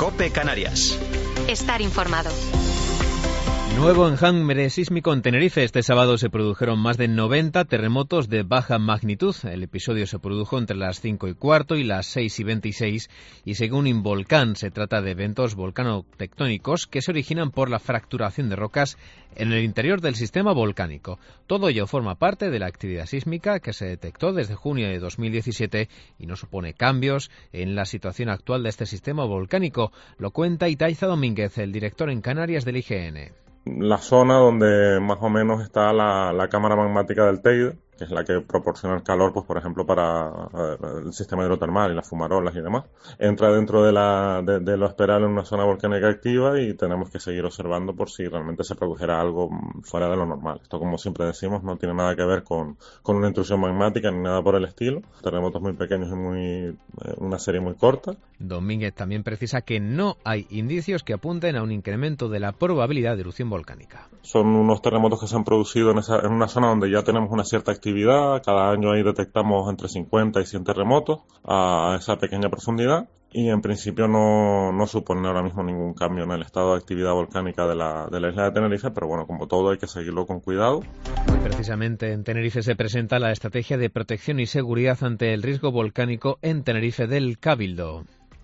COPE Canarias. Estar informado. Nuevo enjambre sísmico en Tenerife. Este sábado se produjeron más de 90 terremotos de baja magnitud. El episodio se produjo entre las 5:15 y las 6:26 y según Involcán se trata de eventos volcano-tectónicos que se originan por la fracturación de rocas en el interior del sistema volcánico. Todo ello forma parte de la actividad sísmica que se detectó desde junio de 2017 y no supone cambios en la situación actual de este sistema volcánico. Lo cuenta Itaiza Domínguez, el director en Canarias del IGN. La zona donde más o menos está la cámara magmática del Teide, que es la que proporciona el calor, pues por ejemplo para el sistema hidrotermal y las fumarolas y demás, entra dentro de lo esperable en una zona volcánica activa y tenemos que seguir observando por si realmente se produjera algo fuera de lo normal. Esto, como siempre decimos, no tiene nada que ver con una intrusión magmática ni nada por el estilo. Terremotos muy pequeños y una serie muy corta. Domínguez también precisa que no hay indicios que apunten a un incremento de la probabilidad de erupción volcánica. Son unos terremotos que se han producido en una zona donde ya tenemos una cierta actividad. Cada año ahí detectamos entre 50 y 100 terremotos a esa pequeña profundidad y en principio no supone ahora mismo ningún cambio en el estado de actividad volcánica de la isla de Tenerife, pero bueno, como todo hay que seguirlo con cuidado. Hoy precisamente en Tenerife se presenta la estrategia de protección y seguridad ante el riesgo volcánico en Tenerife del Cabildo.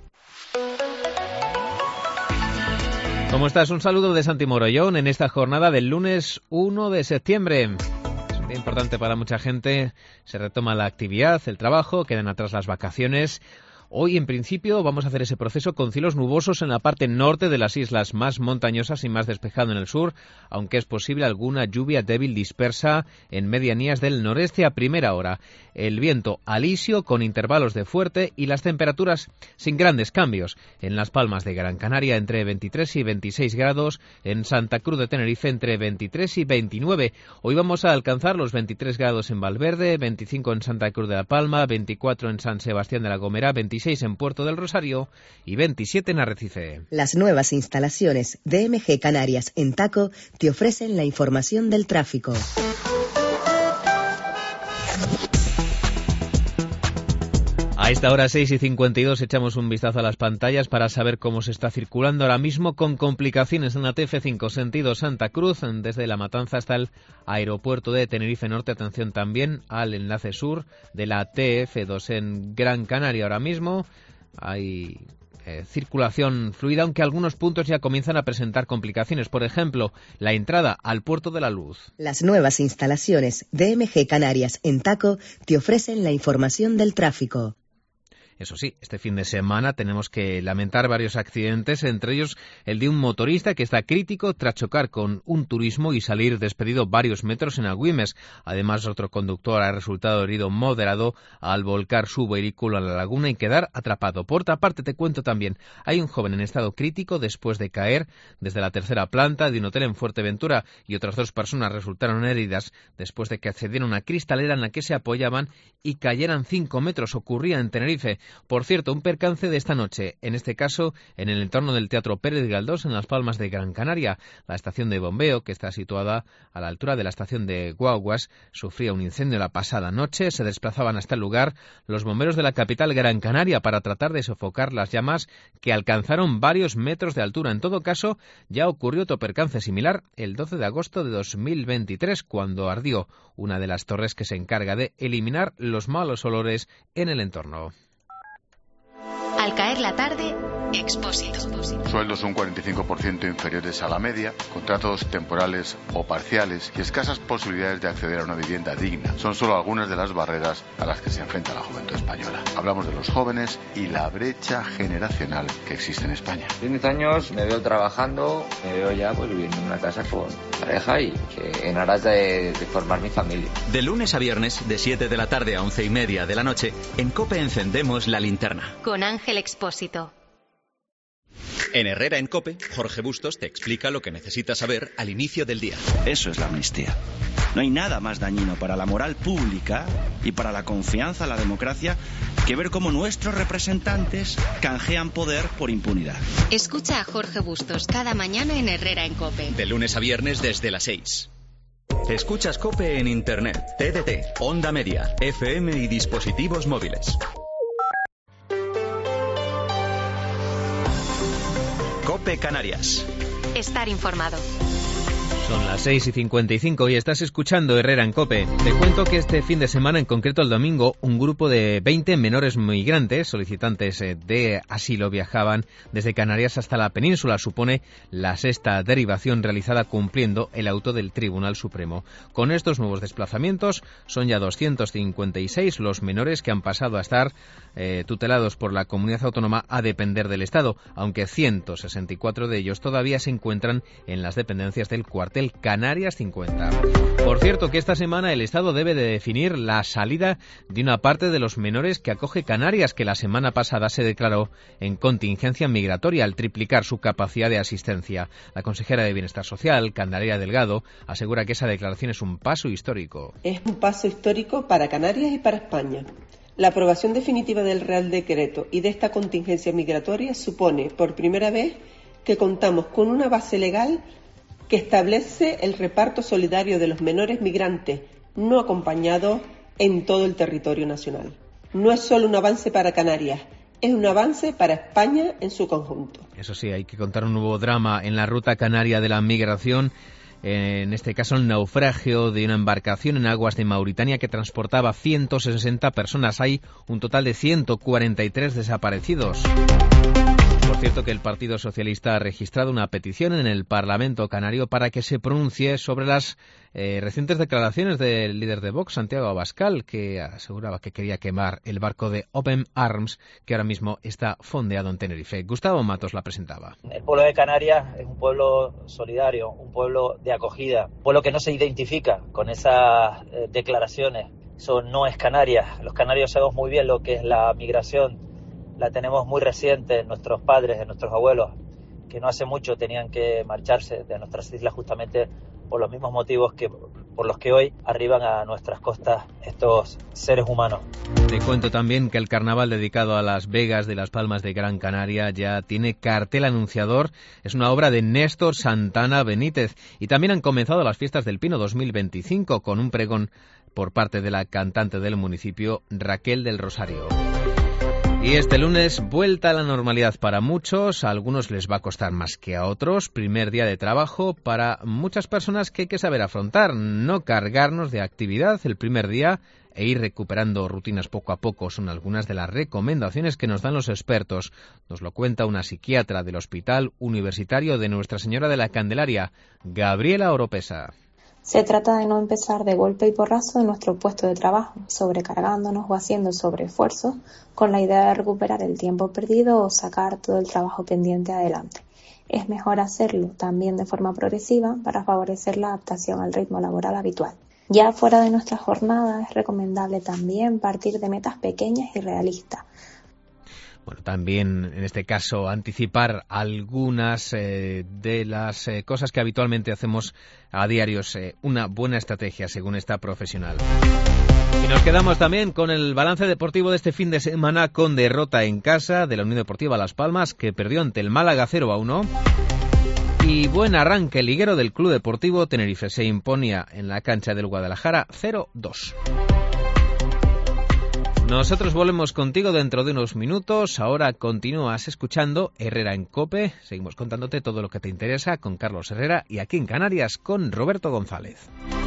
¿Cómo estás? Un saludo de Santi Morollón en esta jornada del lunes 1 de septiembre. Importante para mucha gente, se retoma la actividad, el trabajo, quedan atrás las vacaciones. Hoy, en principio, vamos a hacer ese proceso con cielos nubosos en la parte norte de las islas, más montañosas y más despejado en el sur, aunque es posible alguna lluvia débil dispersa en medianías del noreste a primera hora. El viento alisio con intervalos de fuerte y las temperaturas sin grandes cambios. En Las Palmas de Gran Canaria entre 23 y 26 grados, en Santa Cruz de Tenerife entre 23 y 29. Hoy vamos a alcanzar los 23 grados en Valverde, 25 en Santa Cruz de la Palma, 24 en San Sebastián de la Gomera, 26 en Puerto del Rosario y 27 en Arrecife. Las nuevas instalaciones DMG Canarias en Taco te ofrecen la información del tráfico. A esta hora 6:52 echamos un vistazo a las pantallas para saber cómo se está circulando ahora mismo con complicaciones en la TF5 sentido Santa Cruz, desde La Matanza hasta el aeropuerto de Tenerife Norte. Atención también al enlace sur de la TF2 en Gran Canaria. Ahora mismo hay circulación fluida, aunque algunos puntos ya comienzan a presentar complicaciones. Por ejemplo, la entrada al Puerto de la Luz. Las nuevas instalaciones DMG Canarias en Taco te ofrecen la información del tráfico. Eso sí, este fin de semana tenemos que lamentar varios accidentes, entre ellos el de un motorista que está crítico tras chocar con un turismo y salir despedido varios metros en Agüimes. Además, otro conductor ha resultado herido moderado al volcar su vehículo a la laguna y quedar atrapado. Por otra parte, te cuento también, hay un joven en estado crítico después de caer desde la tercera planta de un hotel en Fuerteventura y otras 2 personas resultaron heridas después de que accedieron a una cristalera en la que se apoyaban y cayeran 5 metros. Ocurría en Tenerife. Por cierto, un percance de esta noche, en este caso en el entorno del Teatro Pérez Galdós en Las Palmas de Gran Canaria. La estación de bombeo, que está situada a la altura de la estación de Guaguas, sufría un incendio la pasada noche. Se desplazaban hasta el lugar los bomberos de la capital Gran Canaria para tratar de sofocar las llamas que alcanzaron varios metros de altura. En todo caso, ya ocurrió otro percance similar el 12 de agosto de 2023, cuando ardió una de las torres que se encarga de eliminar los malos olores en el entorno. Al caer la tarde, Expósito. Sueldos un 45% inferiores a la media, contratos temporales o parciales y escasas posibilidades de acceder a una vivienda digna son solo algunas de las barreras a las que se enfrenta la juventud española. Hablamos de los jóvenes y la brecha generacional que existe en España. En 10 años me veo trabajando, me veo ya viviendo en una casa con pareja y que en aras de formar mi familia. De lunes a viernes, de 7 de la tarde a 11:30 de la noche, en COPE encendemos la linterna. Con Ángel Expósito. En Herrera en COPE, Jorge Bustos te explica lo que necesitas saber al inicio del día. Eso es la amnistía. No hay nada más dañino para la moral pública y para la confianza en la democracia que ver cómo nuestros representantes canjean poder por impunidad. Escucha a Jorge Bustos cada mañana en Herrera en COPE. De lunes a viernes desde las 6. Escuchas COPE en Internet, TDT, Onda Media, FM y dispositivos móviles. COPE Canarias. Estar informado. Son las 6:55 y estás escuchando Herrera en COPE. Te cuento que este fin de semana, en concreto el domingo, un grupo de 20 menores migrantes, solicitantes de asilo, viajaban desde Canarias hasta la península. Supone la sexta derivación realizada cumpliendo el auto del Tribunal Supremo. Con estos nuevos desplazamientos son ya 256 los menores que han pasado a estar tutelados por la comunidad autónoma a depender del Estado, aunque 164 de ellos todavía se encuentran en las dependencias del cuartel Canarias 50. Por cierto, que esta semana el Estado debe de definir la salida de una parte de los menores que acoge Canarias, que la semana pasada se declaró en contingencia migratoria al triplicar su capacidad de asistencia. La consejera de Bienestar Social, Candelaria Delgado, asegura que esa declaración es un paso histórico. Es un paso histórico para Canarias y para España. La aprobación definitiva del Real Decreto y de esta contingencia migratoria supone, por primera vez, que contamos con una base legal que establece el reparto solidario de los menores migrantes no acompañados en todo el territorio nacional. No es solo un avance para Canarias, es un avance para España en su conjunto. Eso sí, hay que contar un nuevo drama en la ruta canaria de la migración. En este caso, el naufragio de una embarcación en aguas de Mauritania que transportaba 160 personas. Hay un total de 143 desaparecidos. Por cierto, que el Partido Socialista ha registrado una petición en el Parlamento canario para que se pronuncie sobre las recientes declaraciones del líder de Vox, Santiago Abascal, que aseguraba que quería quemar el barco de Open Arms, que ahora mismo está fondeado en Tenerife. Gustavo Matos la presentaba. El pueblo de Canarias es un pueblo solidario, un pueblo de acogida, un pueblo que no se identifica con esas declaraciones. Eso no es Canarias. Los canarios sabemos muy bien lo que es la migración. La tenemos muy reciente, nuestros padres, de nuestros abuelos, que no hace mucho tenían que marcharse de nuestras islas justamente por los mismos motivos que por los que hoy arriban a nuestras costas estos seres humanos. Te cuento también que el carnaval dedicado a Las Vegas de las Palmas de Gran Canaria ya tiene cartel anunciador. Es una obra de Néstor Santana Benítez. Y también han comenzado las fiestas del Pino 2025 con un pregón por parte de la cantante del municipio, Raquel del Rosario. Y este lunes, vuelta a la normalidad para muchos, a algunos les va a costar más que a otros. Primer día de trabajo para muchas personas que hay que saber afrontar, no cargarnos de actividad el primer día e ir recuperando rutinas poco a poco son algunas de las recomendaciones que nos dan los expertos. Nos lo cuenta una psiquiatra del Hospital Universitario de Nuestra Señora de la Candelaria, Gabriela Oropesa. Se trata de no empezar de golpe y porrazo en nuestro puesto de trabajo, sobrecargándonos o haciendo sobreesfuerzos con la idea de recuperar el tiempo perdido o sacar todo el trabajo pendiente adelante. Es mejor hacerlo también de forma progresiva para favorecer la adaptación al ritmo laboral habitual. Ya fuera de nuestra jornada es recomendable también partir de metas pequeñas y realistas. Bueno, también en este caso anticipar algunas de las cosas que habitualmente hacemos a diario, una buena estrategia según esta profesional. Y nos quedamos también con el balance deportivo de este fin de semana con derrota en casa de la Unión Deportiva Las Palmas, que perdió ante el Málaga 0-1. Y buen arranque liguero del Club Deportivo Tenerife, se imponía en la cancha del Guadalajara 0-2. Nosotros volvemos contigo dentro de unos minutos. Ahora continúas escuchando Herrera en COPE. Seguimos contándote todo lo que te interesa con Carlos Herrera y aquí en Canarias con Roberto González.